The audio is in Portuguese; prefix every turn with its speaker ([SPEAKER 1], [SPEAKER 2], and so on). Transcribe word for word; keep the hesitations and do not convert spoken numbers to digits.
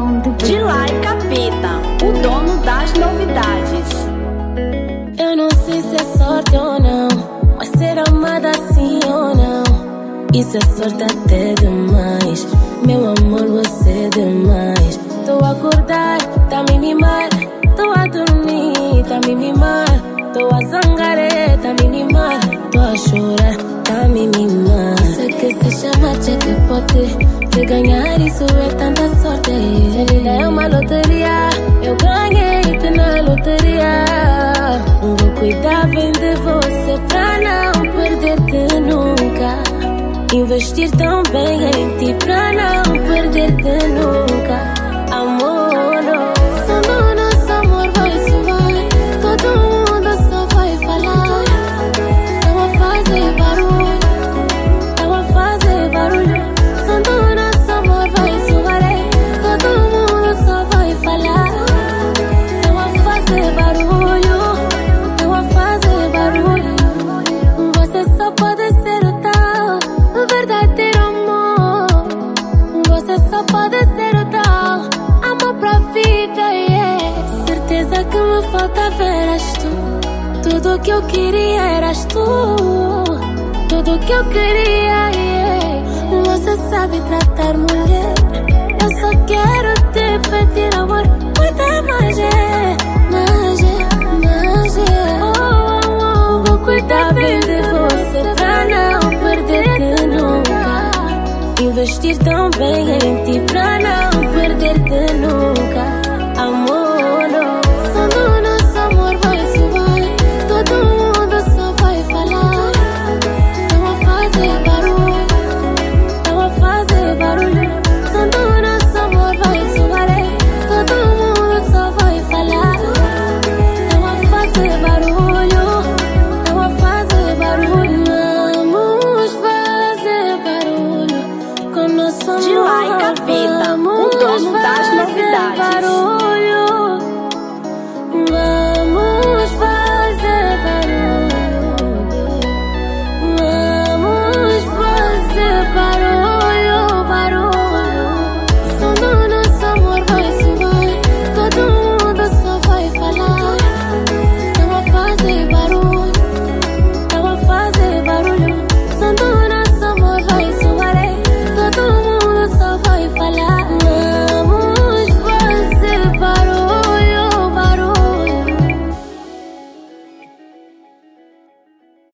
[SPEAKER 1] Dilai Capeta, o dono das novidades.
[SPEAKER 2] Eu não sei se é sorte ou não, mas ser amada assim ou não, isso é sorte até demais. Meu amor, você é demais. Tô a acordar, tá me mimar. Tô a dormir, tá me mimar. Tô a zangar, tá me mimar. Tô a chorar, tá me mimar. Isso é que se chama checkpote. Se ganhar isso é tanta sorte. Se a vida é uma loteria, eu ganhei-te na loteria. Vou cuidar bem de você pra não perder-te nunca. Investir tão bem em ti pra não perder-te nunca. Amor, quando nosso amor vai subir, todo mundo só vai falar. Não a fazer barulho, não a fazer barulho. Quando nosso amor vai subir, todo mundo só vai falar. Não a fazer barulho, não a fazer barulho. Você só pode ser o tal, o verdadeiro amor. Você só pode ser o tal, amor pra vida, yeah. Certeza que me faltava eras tu. Tudo que eu queria eras tu. Tudo que eu queria, yeah. Você sabe tratar mulher. Eu só quero te pedir amor, muita magia, magia, magia. Oh, oh, oh. Vou cuidar bem de você pra não perder-te nunca. Investir tão